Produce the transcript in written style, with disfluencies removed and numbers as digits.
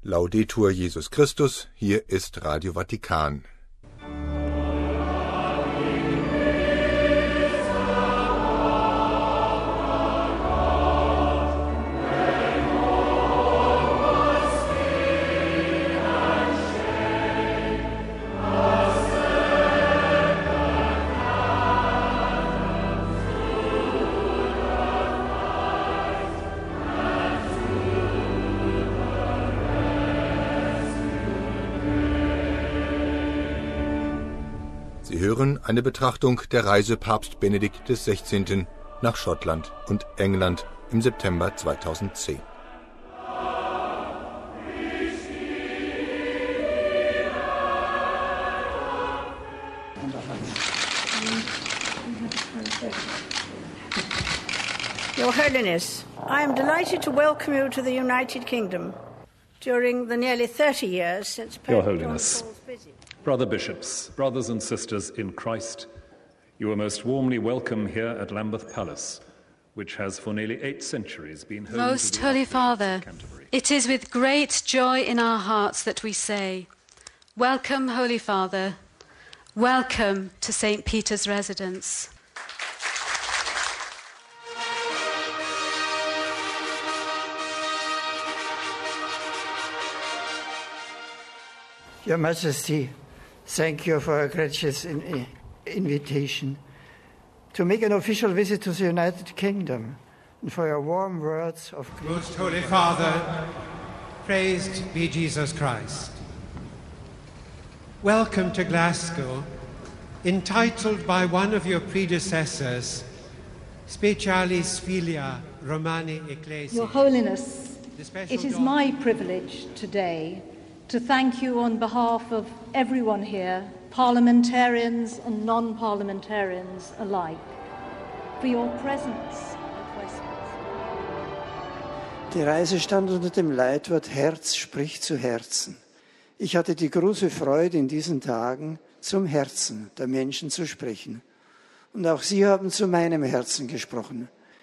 Laudetur Jesus Christus, hier ist Radio Vatikan. Sie hören eine Betrachtung der Reise Papst Benedikt XVI. Nach Schottland und England im September 2010. Your Holiness, I am delighted to welcome you to the United Kingdom during the nearly 30 years since Pope Your John Holiness, Paul's visit. brother bishops, brothers and sisters in Christ, you are most warmly welcome here at Lambeth Palace, which has for nearly 8 centuries been home Most to the Holy Archbishop Father, of Canterbury. it is with great joy in our hearts that we say, welcome, Holy Father, welcome to St. Peter's residence. Your Majesty, thank you for a gracious invitation to make an official visit to the United Kingdom and for your warm words of greeting. Most Holy Father, praised be Jesus Christ. Welcome to Glasgow, entitled by one of your predecessors, Specialis Filia Romani Ecclesiae. Your Holiness, The special it is daughter- my privilege today to thank you on behalf of everyone here, parliamentarians and non-parliamentarians alike, for your presence at Westminster. Die Reise stand unter dem Leitwort Herz spricht zu Herzen. Ich hatte die große Freude, in diesen Tagen zum Herzen der Menschen zu sprechen. Und auch Sie haben zu meinem Herzen gesprochen.